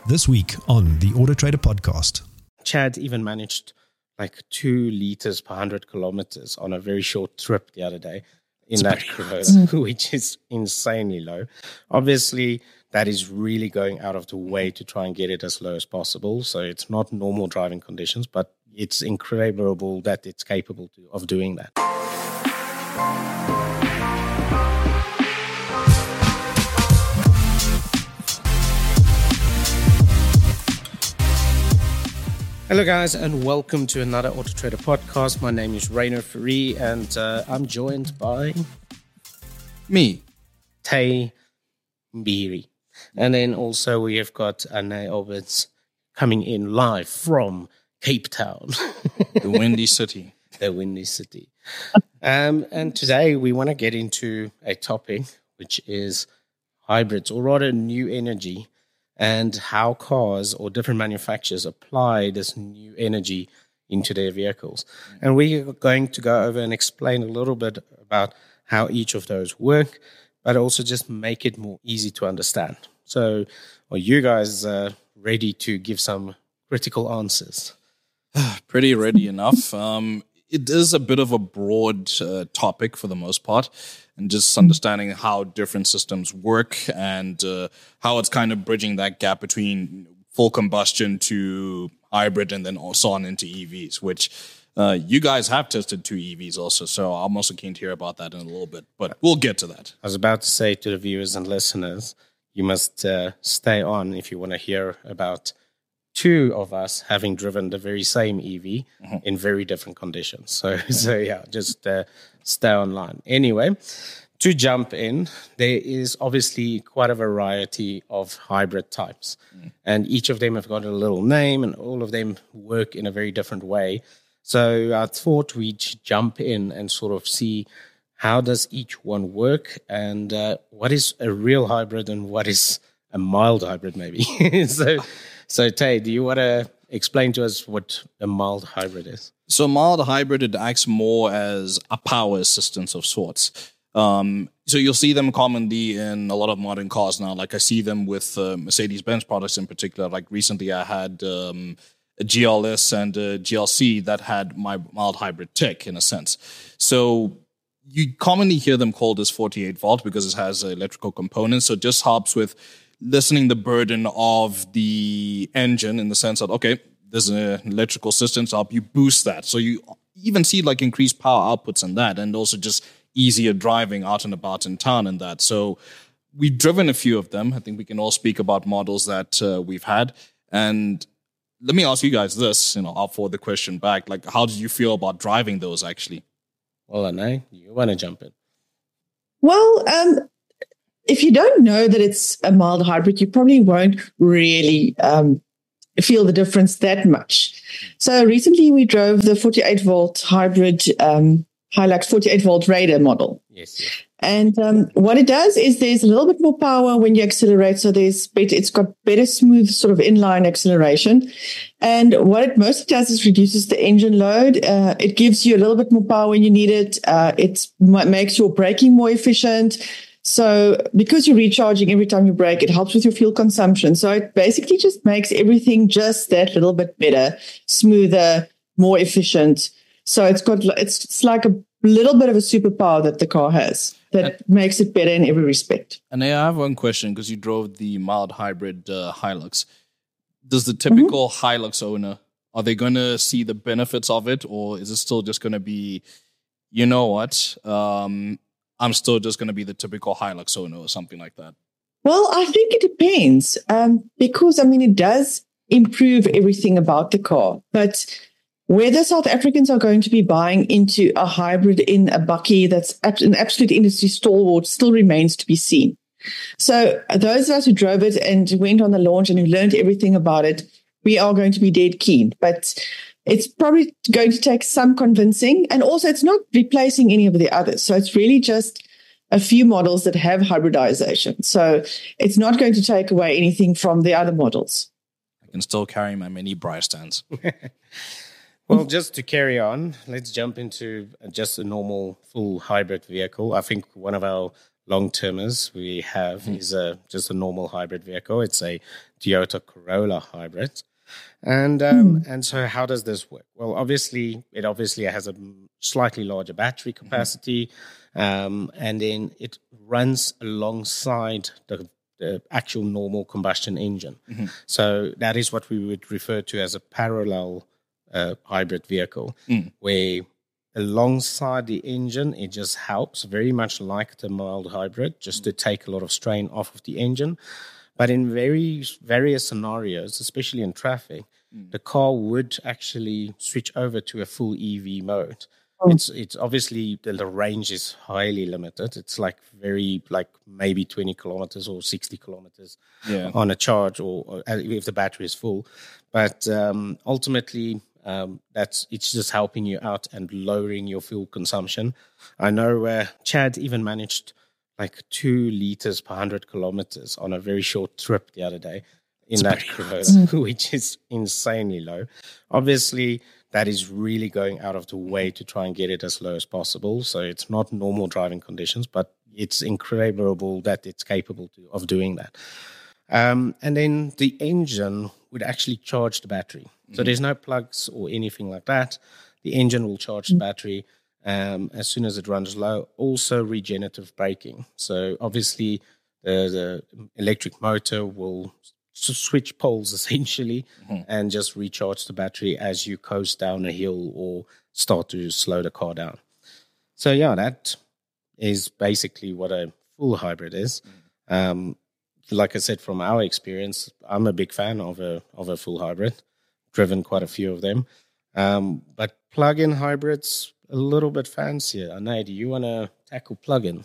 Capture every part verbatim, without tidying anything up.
This week on the Auto Trader podcast. Chad even managed like two liters per hundred kilometers on a very short trip the other day in That's that Corolla, which is insanely low. Obviously, that is really going out of the way to try and get it as low as possible. So it's not normal driving conditions, but it's incredible that it's capable to, of doing that. Hello guys, and welcome to another Auto Trader podcast. My name is Rainer Fourie, and uh, I'm joined by me, Tay Mbiri. And then also we have got Anne Alberts coming in live from Cape Town. The Windy City. The Windy City. Um, and today we want to get into a topic which is hybrids, or rather new energy, and how cars or different manufacturers apply this new energy into their vehicles. And we're going to go over and explain a little bit about how each of those work, but also just make it more easy to understand. So are you guys uh, ready to give some critical answers? Pretty ready enough. Um, it is a bit of a broad uh, topic for the most part, and just understanding how different systems work and uh, how it's kind of bridging that gap between full combustion to hybrid and then also on into E Vs, which uh, you guys have tested two E Vs also, so I'm also keen to hear about that in a little bit, but we'll get to that. I was about to say to the viewers and listeners, you must uh, stay on if you want to hear about two of us having driven the very same E V mm-hmm. in very different conditions. So, so yeah, just uh, stay online. Anyway, to jump in, there is obviously quite a variety of hybrid types. Mm. And each of them have got a little name, and all of them work in a very different way. So I thought we'd jump in and sort of see how does each one work, and uh, what is a real hybrid and what is a mild hybrid maybe. so... So, Tay, do you want to explain to us what a mild hybrid is? So, mild hybrid, it acts more as a power assistance of sorts. Um, so, you'll see them commonly in a lot of modern cars now. Like, I see them with uh, Mercedes-Benz products in particular. Like, recently I had um, a G L S and a G L C that had my mild hybrid tech, in a sense. So, you commonly hear them called as forty-eight volt because it has electrical components. So, it just helps with lessening the burden of the engine in the sense that, okay, there's an electrical system to help you boost that. So you even see like increased power outputs in that, and also just easier driving out and about in town and that. So we've driven a few of them. I think we can all speak about models that uh, we've had. And let me ask you guys this, you know, I'll forward the question back. Like, how did you feel about driving those actually? Well, Anne, you want to jump in? Well, um, if you don't know that it's a mild hybrid, you probably won't really um, feel the difference that much. So recently we drove the forty-eight volt hybrid um, Hilux forty-eight volt Raider model. Yes, yes. And um, what it does is there's a little bit more power when you accelerate. So there's better, it's got better smooth sort of inline acceleration. And what it mostly does is reduces the engine load. Uh, it gives you a little bit more power when you need it. Uh, it makes your braking more efficient. So because you're recharging every time you brake, it helps with your fuel consumption. So it basically just makes everything just that little bit better, smoother, more efficient. So it's got it's, it's like a little bit of a superpower that the car has that and, makes it better in every respect. And I have one question, because you drove the mild hybrid uh, Hilux. Does the typical mm-hmm. Hilux owner, are they going to see the benefits of it, or is it still just going to be, you know what, um, I'm still just going to be the typical Hilux owner or something like that? Well, I think it depends um, because, I mean, it does improve everything about the car. But whether South Africans are going to be buying into a hybrid in a bakkie that's an absolute industry stalwart still remains to be seen. So those of us who drove it and went on the launch and who learned everything about it, we are going to be dead keen. But it's probably going to take some convincing. And also, it's not replacing any of the others. So it's really just a few models that have hybridization. So it's not going to take away anything from the other models. I can still carry my mini Braille stands. Well, just to carry on, let's jump into just a normal full hybrid vehicle. I think one of our long-termers we have mm. is a just a normal hybrid vehicle. It's a Toyota Corolla hybrid. And um, mm. and so how does this work? Well, obviously, it obviously has a slightly larger battery capacity, mm-hmm. um, and then it runs alongside the, the actual normal combustion engine. Mm-hmm. So that is what we would refer to as a parallel uh, hybrid vehicle, mm. where alongside the engine, it just helps, very much like the mild hybrid, just to take a lot of strain off of the engine. But in very various scenarios, especially in traffic, mm. the car would actually switch over to a full E V mode. Oh. It's it's obviously the, the range is highly limited. It's like very like maybe twenty kilometers or sixty kilometers yeah. on a charge, or, or if the battery is full. But um, ultimately, um, that's it's just helping you out and lowering your fuel consumption. I know uh, Chad even managed like two liters per hundred kilometers on a very short trip the other day in That's that Corolla, which is insanely low. Obviously, that is really going out of the way to try and get it as low as possible. So it's not normal driving conditions, but it's incredible that it's capable to, of doing that. Um, and then the engine would actually charge the battery. Mm-hmm. So there's no plugs or anything like that. The engine will charge mm-hmm. the battery Um, as soon as it runs low. Also regenerative braking. So obviously the, the electric motor will switch poles essentially mm-hmm. and just recharge the battery as you coast down a hill or start to slow the car down. So yeah, that is basically what a full hybrid is. Mm-hmm. Um, like I said, from our experience, I'm a big fan of a of a full hybrid. Driven quite a few of them. Um, but plug-in hybrids, a little bit fancier. Anae, do you want to tackle plug-in?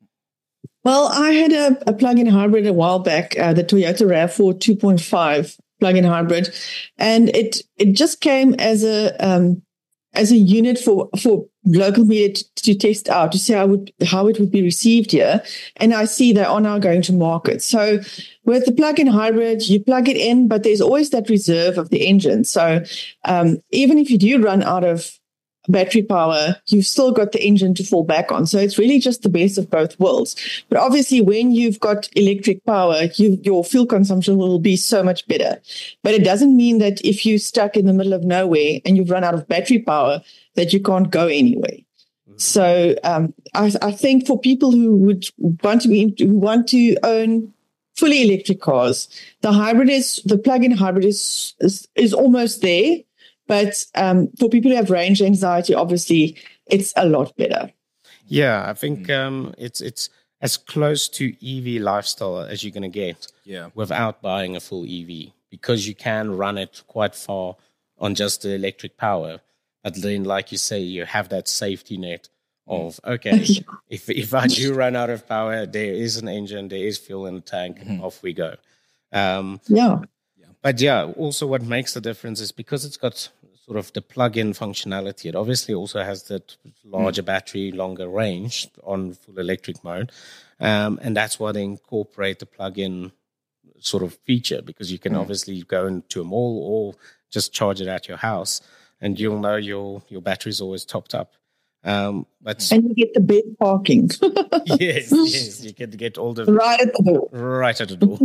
Well, I had a, a plug-in hybrid a while back, uh, the Toyota RAV four two point five plug-in hybrid, and it it just came as a um, as a unit for for local media to, to test out to see how would how it would be received here. And I see they are now going to market. So with the plug-in hybrid, you plug it in, but there's always that reserve of the engine. So um, even if you do run out of battery power, you've still got the engine to fall back on. So it's really just the best of both worlds. But obviously, when you've got electric power, you, your fuel consumption will be so much better. But it doesn't mean that if you're stuck in the middle of nowhere and you've run out of battery power, that you can't go anywhere. Mm-hmm. So um, I, I think for people who would want to be who want to own fully electric cars, the hybrid is the plug-in hybrid is is, is almost there. But um, for people who have range anxiety, obviously, it's a lot better. Yeah, I think um, it's it's as close to E V lifestyle as you're going to get yeah. without buying a full E V, because you can run it quite far on just the electric power. But then, like you say, you have that safety net of, okay, yeah. if if I do run out of power, there is an engine, there is fuel in the tank, mm-hmm. off we go. Um, yeah. But yeah, also what makes the difference is because it's got sort of the plug-in functionality. It obviously also has that larger mm. battery, longer range on full electric mode. Um, and that's why they incorporate the plug-in sort of feature, because you can mm. obviously go into a mall or just charge it at your house and you'll know your, your battery is always topped up. Um, but and you get the best parking. yes, yes, you can get all the right at the door. Right at the door.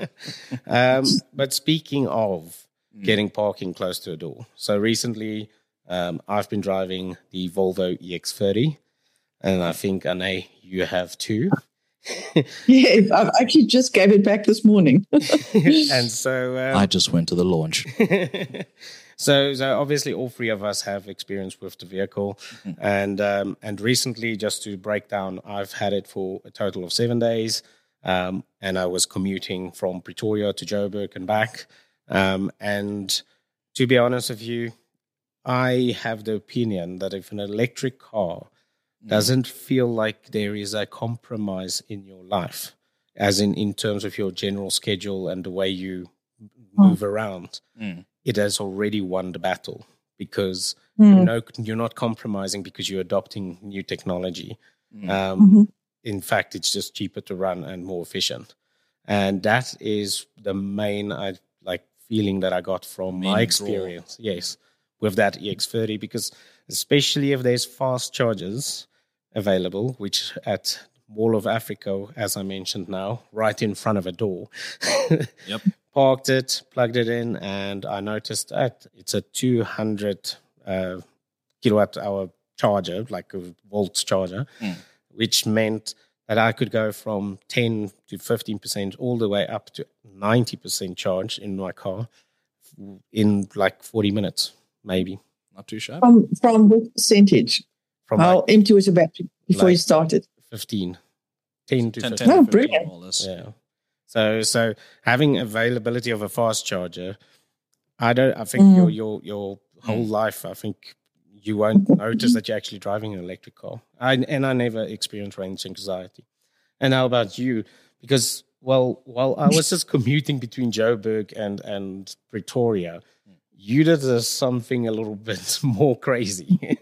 um, but speaking of mm. getting parking close to a door, so recently um, I've been driving the Volvo E X thirty, and I think Anae, you have too. Yes, I've actually just gave it back this morning. And so um, I just went to the launch. So, so obviously, all three of us have experience with the vehicle, mm-hmm. and um, and recently, just to break down, I've had it for a total of seven days, um, and I was commuting from Pretoria to Joburg and back. Um, and to be honest with you, I have the opinion that if an electric car mm-hmm. doesn't feel like there is a compromise in your life, as in in terms of your general schedule and the way you move oh. around. Mm. It has already won the battle, because mm. you know, you're not compromising because you're adopting new technology. Mm. Um, mm-hmm. In fact, it's just cheaper to run and more efficient. And that is the main I, like feeling that I got from main my experience, draw. yes, with that E X thirty, because especially if there's fast chargers available, which at Mall of Africa, as I mentioned now, right in front of a door. Yep. Parked it, plugged it in, and I noticed that it's a two hundred uh, kilowatt hour charger, like a volts charger, mm. which meant that I could go from ten to fifteen percent all the way up to ninety percent charge in my car in like forty minutes, maybe. Not too shabby. From, from what percentage? From How like empty was your battery before like you started? fifteen. ten to ten, fifteen. ten, Oh, fifteen, brilliant. more or less. Yeah. So so having availability of a fast charger, I don't I think Mm. your your your whole life, I think you won't notice that you're actually driving an electric car. I and I never experienced range anxiety. And how about you? Because well while I was just commuting between Joburg and, and Pretoria, you did uh, something a little bit more crazy.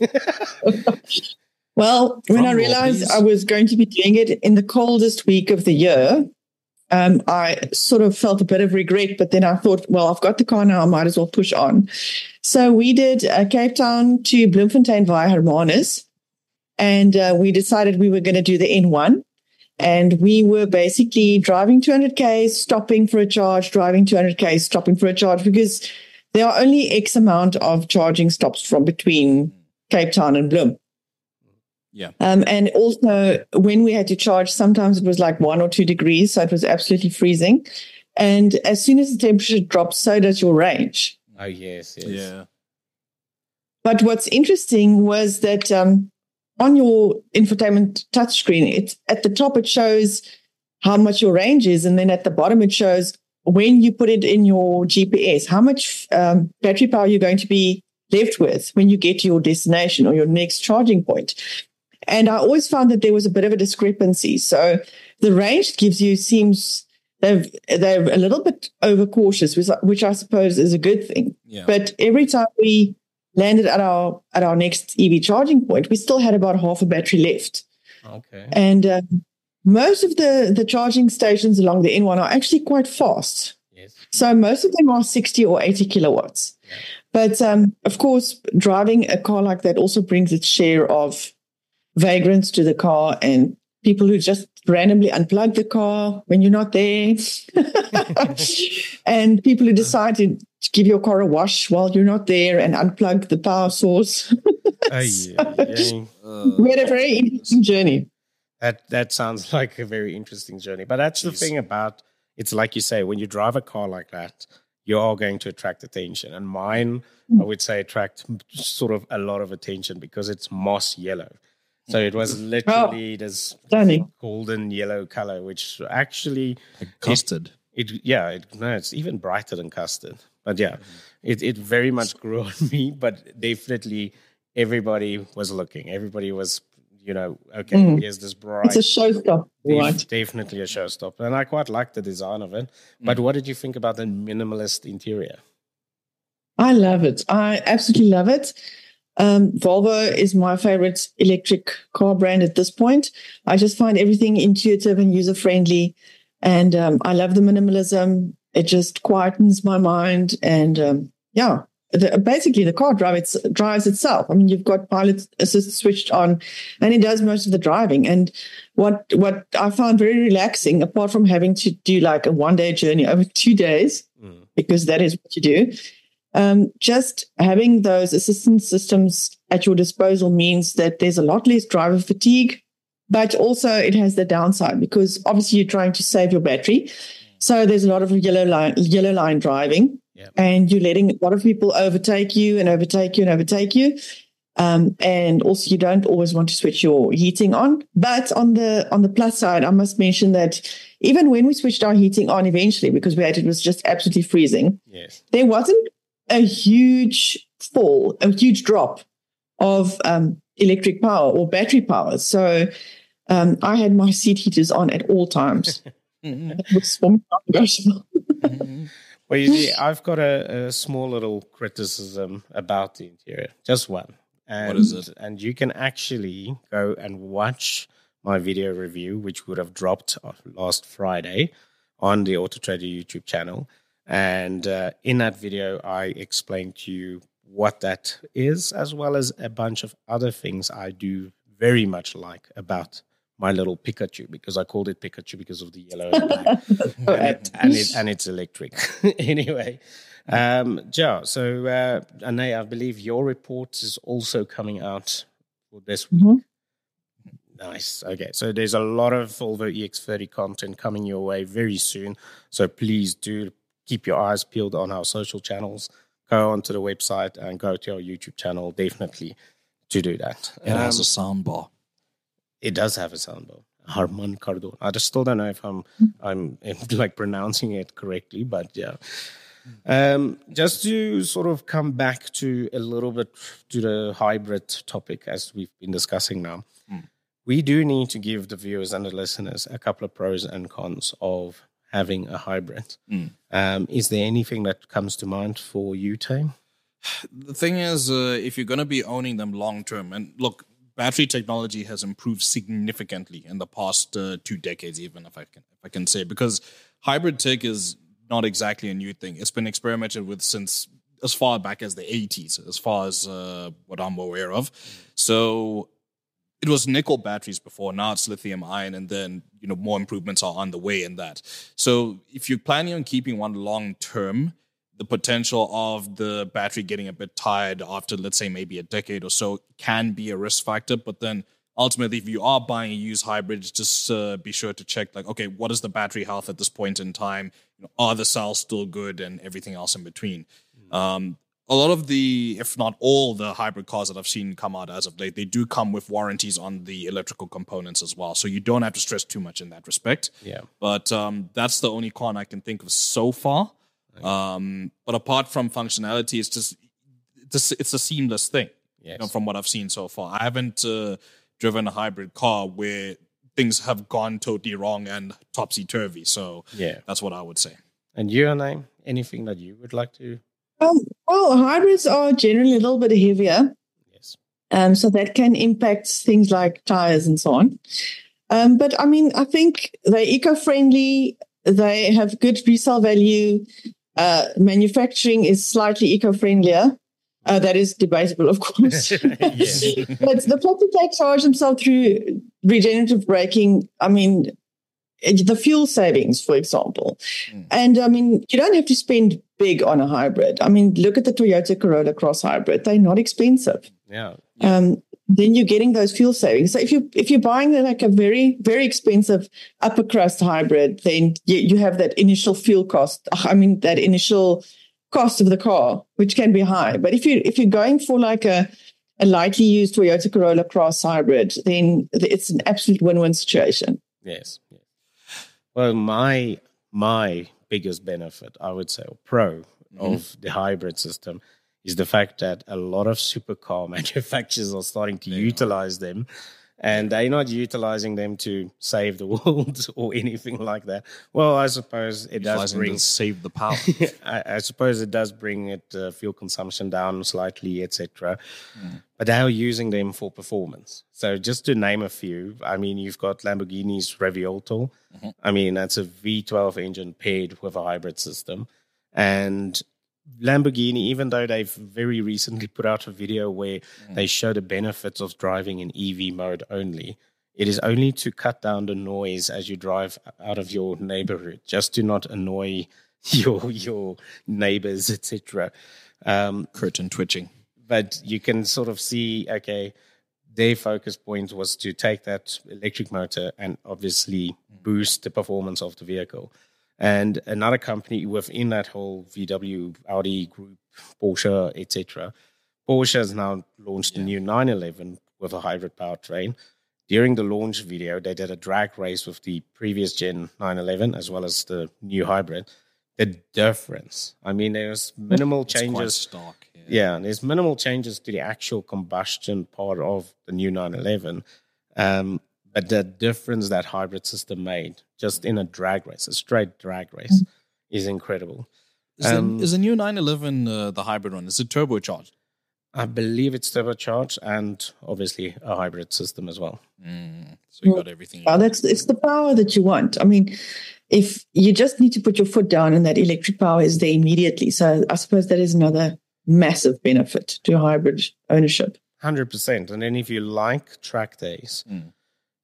Well, when Drum I roll, realized please. I was going to be doing it in the coldest week of the year, um, I sort of felt a bit of regret. But then I thought, well, I've got the car now, I might as well push on. So we did uh, Cape Town to Bloemfontein via Hermanus, and uh, we decided we were going to do the N one. And we were basically driving two hundred kays, stopping for a charge, driving two hundred kays, stopping for a charge, because there are only X amount of charging stops from between Cape Town and Bloem. Yeah. Um, and also, when we had to charge, sometimes it was like one or two degrees, so it was absolutely freezing. And as soon as the temperature drops, so does your range. Oh yes, yes. Yeah. But what's interesting was that um, on your infotainment touchscreen, it's at the top it shows how much your range is, and then at the bottom it shows when you put it in your G P S how much um, battery power you're going to be left with when you get to your destination or your next charging point. And I always found that there was a bit of a discrepancy. So the range it gives you seems they've they're a little bit overcautious, which, which I suppose is a good thing. Yeah. But every time we landed at our at our next E V charging point, we still had about half a battery left. Okay. And uh, most of the, the charging stations along the N one are actually quite fast. Yes. So most of them are sixty or eighty kilowatts. Yeah. But um, of course, driving a car like that also brings its share of vagrants to the car and people who just randomly unplug the car when you're not there. And people who decide to give your car a wash while you're not there and unplug the power source. Oh, yeah, yeah. Uh, We had a very interesting journey. That that sounds like a very interesting journey. But that's the Jeez. thing about it's like you say, when you drive a car like that, you are going to attract attention. And mine, I would say, attract sort of a lot of attention because it's moss yellow. So it was literally this Stunning. golden yellow color, which actually like custard. it yeah, it, no, it's even brighter than custard. But yeah, it, it very much grew on me, but definitely everybody was looking. Everybody was, you know, okay, Mm. here's this bright. It's a showstopper, Def- right? Definitely a showstopper. And I quite like the design of it. But what did you think about the minimalist interior? I love it. I absolutely love it. Um, Volvo is my favorite electric car brand at this point. I just find everything intuitive and user-friendly. And um, I love the minimalism. It just quietens my mind. And um, yeah, the, basically the car drive it's, drives itself. I mean, you've got pilot assist switched on and it does most of the driving. And what, what I found very relaxing, apart from having to do like a one-day journey over two days, Mm. because that is what you do, Um, just having those assistance systems at your disposal means that there's a lot less driver fatigue, but also it has the downside because obviously you're trying to save your battery. So there's a lot of yellow line, yellow line driving, Yeah. and you're letting a lot of people overtake you and overtake you and overtake you. Um, and also you don't always want to switch your heating on. But on the on the plus side, I must mention that even when we switched our heating on eventually, because we had, it was just absolutely freezing, Yes. there wasn't a huge fall, a huge drop of um, electric power or battery power. So um, I had my seat heaters on at all times. It was for me non-negotiable. Well, you see, I've got a, a small little criticism about the interior, just one. And, What is it? And you can actually go and watch my video review, which would have dropped last Friday on the Auto Trader YouTube channel. And uh, in that video, I explained to you what that is, as well as a bunch of other things I do very much like about my little Pikachu, because I called it Pikachu because of the yellow and black. and, it, and, it, and it's electric. Anyway, um, Joe, so uh, Anae, I believe your report is also coming out for this week. Mm-hmm. Nice. Okay, so there's a lot of Volvo E X thirty content coming your way very soon. So please do keep your eyes peeled on our social channels. Go onto the website and go to our YouTube channel, definitely, to do that. It um, has a sound bar. It does have a soundbar. Harman Kardon. I just still don't know if I'm I'm like pronouncing it correctly, but yeah. Um, just to sort of come back to a little bit to the hybrid topic as we've been discussing now, mm. we do need to give the viewers and the listeners a couple of pros and cons of having a hybrid. Mm. Um, is there anything that comes to mind for you, Tame? The thing is, uh, if you're going to be owning them long term, and look, battery technology has improved significantly in the past uh, two decades, even if I can if I can say, because hybrid tech is not exactly a new thing. It's been experimented with since as far back as the eighties, as far as uh, what I'm aware of. So it was nickel batteries before. Now it's lithium ion, and then you know more improvements are on the way in that. So if you're planning on keeping one long term, the potential of the battery getting a bit tired after, let's say, maybe a decade or so can be a risk factor. But then ultimately, if you are buying a used hybrid, just uh, be sure to check, like, okay, what is the battery health at this point in time? You know, are the cells still good and everything else in between? Mm-hmm. Um, a lot of the, if not all the hybrid cars that I've seen come out as of late, they do come with warranties on the electrical components as well. So you don't have to stress too much in that respect. Yeah. But um, that's the only con I can think of so far. Um, but apart from functionality, it's just it's a, it's a seamless thing. Yes. You know, from what I've seen so far, I haven't uh, driven a hybrid car where things have gone totally wrong and topsy turvy. So yeah, that's what I would say. And you, Anae, anything that you would like to? Um, well, hybrids are generally a little bit heavier. Yes. Um, so that can impact things like tires and so on. Um, but I mean, I think they're eco-friendly. They have good resale value. Uh, manufacturing is slightly eco-friendlier. Uh, that is debatable, of course. But the fact that they charge themselves through regenerative braking, I mean, the fuel savings, for example. Mm. And, I mean, you don't have to spend big on a hybrid. I mean, look at the Toyota Corolla Cross Hybrid. They're not expensive. Yeah. Um, then you're getting those fuel savings. So if you if you're buying like a very very expensive upper crust hybrid, then you, you have that initial fuel cost. I mean that initial cost of the car, which can be high. But if you if you're going for like a a lightly used Toyota Corolla Cross Hybrid, then it's an absolute win-win situation. Yes. Well, my my biggest benefit, I would say, or pro mm-hmm. of the hybrid system, is the fact that a lot of supercar manufacturers are starting to they utilize are. them, and they're not utilizing them to save the world or anything like that. Well, I suppose it does bring save the power. I, I suppose it does bring it uh, fuel consumption down slightly, et cetera. Mm. But they are using them for performance. So just to name a few, I mean, you've got Lamborghini's Revuelto. Mm-hmm. I mean, that's a V twelve engine paired with a hybrid system, and Lamborghini, even though they've very recently put out a video where mm. they show the benefits of driving in E V mode only, it is only to cut down the noise as you drive out of your neighborhood, just to not annoy your your neighbors, et cetera. Um, Curtain twitching. But you can sort of see, okay, their focus point was to take that electric motor and obviously boost the performance of the vehicle. And another company within that whole V W, Audi group, Porsche, et cetera, Porsche has now launched yeah. a new nine eleven with a hybrid powertrain. During the launch video, they did a drag race with the previous gen nine eleven as well as the new hybrid. The difference, I mean, there's minimal it's changes. Quite stark, yeah. yeah, there's minimal changes to the actual combustion part of the new nine eleven. Um, But the difference that hybrid system made just in a drag race, a straight drag race, mm-hmm. is incredible. Is, um, the, is the new nine eleven uh, the hybrid one? Is it turbocharged? I believe it's turbocharged and obviously a hybrid system as well. Mm, so you got everything. Well, that's it's the power that you want. I mean, if you just need to put your foot down and that electric power is there immediately. So I suppose that is another massive benefit to hybrid ownership. one hundred percent. And then if you like track days, mm.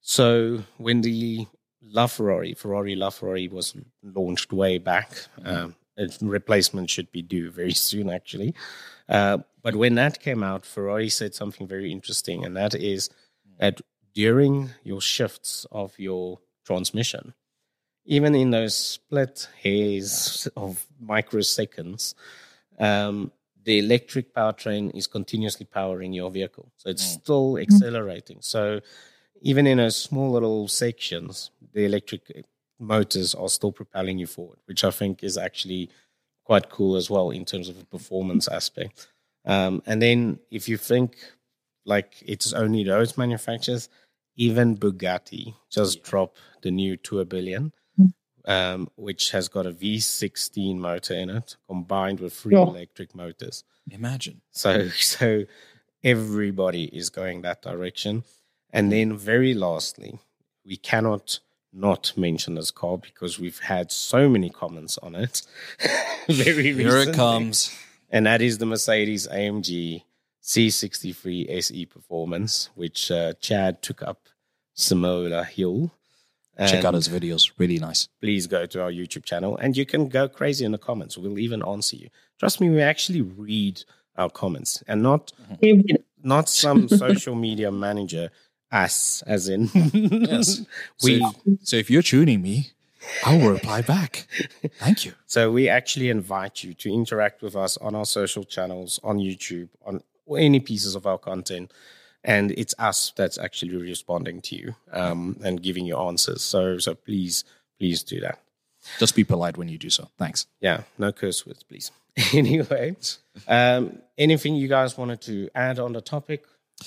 So when the LaFerrari, Ferrari LaFerrari was launched way back, um, a replacement should be due very soon, actually. Uh, but when that came out, Ferrari said something very interesting, and that is that during your shifts of your transmission, even in those split hairs of microseconds, um, the electric powertrain is continuously powering your vehicle. So it's mm. still accelerating. So even in those small little sections, the electric motors are still propelling you forward, which I think is actually quite cool as well in terms of a performance aspect. Um, and then if you think like it's only those manufacturers, even Bugatti just yeah. dropped the new Tourbillon, um, which has got a V sixteen motor in it, combined with three yeah. electric motors. Imagine. So, so everybody is going that direction. And then very lastly, we cannot not mention this car because we've had so many comments on it. Very recently. Here it comes. And that is the Mercedes A M G C sixty-three S E Performance, which uh, Chad took up Simola Hill. And check out his videos. Really nice. Please go to our YouTube channel and you can go crazy in the comments. We'll even answer you. Trust me, we actually read our comments and not, mm-hmm. not some social media manager, us, as in. Yes. We, so, so if you're tuning me, I will reply back. Thank you. So we actually invite you to interact with us on our social channels, on YouTube, on any pieces of our content. And it's us that's actually responding to you um, and giving you answers. So so please, please do that. Just be polite when you do so. Thanks. Yeah, no curse words, please. Anyway, um, anything you guys wanted to add on the topic?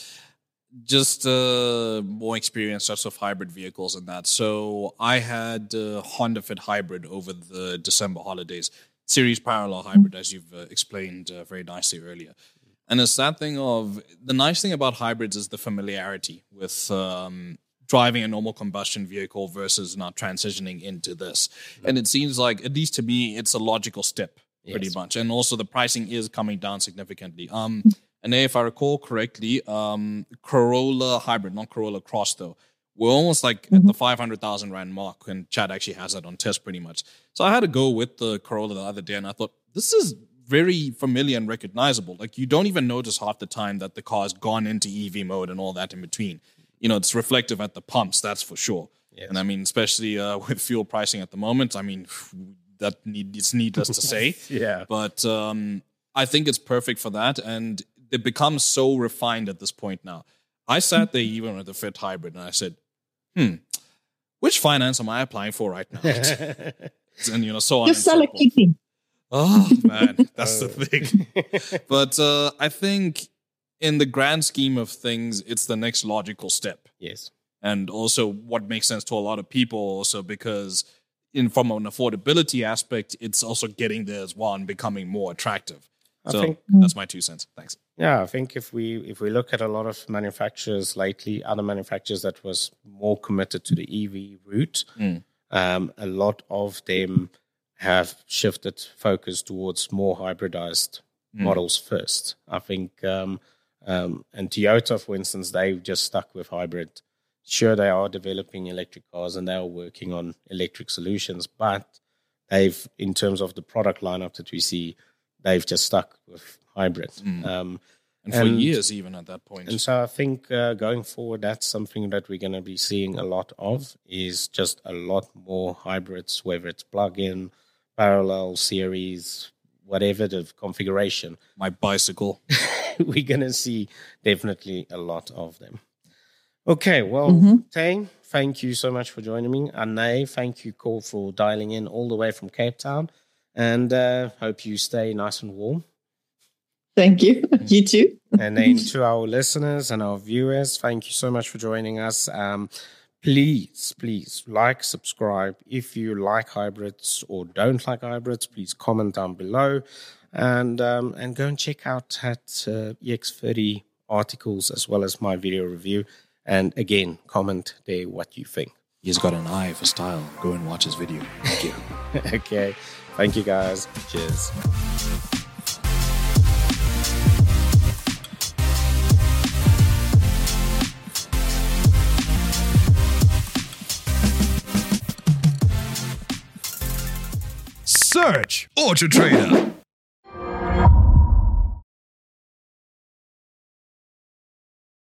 Just uh, more experience just of hybrid vehicles and that. So I had uh, Honda Fit Hybrid over the December holidays. Series parallel hybrid, as you've uh, explained uh, very nicely earlier. And it's that thing of, the nice thing about hybrids is the familiarity with um, driving a normal combustion vehicle versus not transitioning into this. Mm-hmm. And it seems like, at least to me, it's a logical step, yes. pretty much. And also the pricing is coming down significantly. Um, and if I recall correctly, um, Corolla Hybrid, not Corolla Cross though, we're almost like mm-hmm. at the five hundred thousand Rand mark, and Chad actually has that on test pretty much. So I had to go with the Corolla the other day, and I thought, this is very familiar and recognizable. Like, you don't even notice half the time that the car has gone into E V mode and all that in between. You know, it's reflective at the pumps, that's for sure. Yes. And I mean, especially uh, with fuel pricing at the moment, I mean, that need, it's needless to say. Yeah. But um, I think it's perfect for that. And it becomes so refined at this point now. I sat there even with the Fit Hybrid and I said, hmm, which finance am I applying for right now? And, you know, so on. Just sell a kidney. Oh, man, that's the thing. But uh, I think in the grand scheme of things, it's the next logical step. Yes. And also what makes sense to a lot of people also, because in from an affordability aspect, it's also getting there as well and becoming more attractive. I so think, that's my two cents. Thanks. Yeah, I think if we if we look at a lot of manufacturers lately, other manufacturers that was more committed to the E V route, mm. um, a lot of them have shifted focus towards more hybridized mm. models first. I think, um, um, and Toyota, for instance, they've just stuck with hybrid. Sure, they are developing electric cars and they are working on electric solutions, but they've, in terms of the product lineup that we see, they've just stuck with hybrid. Mm. Um, and for and, years even at that point. And so I think uh, going forward, that's something that we're going to be seeing a lot of, is just a lot more hybrids, whether it's plug-in, parallel, series, whatever the configuration. My bicycle. We're going to see definitely a lot of them. Okay, well, mm-hmm. Tay, thank you so much for joining me. Anae, thank you, Cole, for dialing in all the way from Cape Town. And uh, hope you stay nice and warm. Thank you. You too. And then to our listeners and our viewers, thank you so much for joining us. Um, please, please like, subscribe. If you like hybrids or don't like hybrids, please comment down below. And um, and go and check out at uh, E X thirty articles as well as my video review. And again, comment there what you think. He's got an eye for style. Go and watch his video. Thank you. Okay. Thank you, guys. Cheers. Search Auto Trader.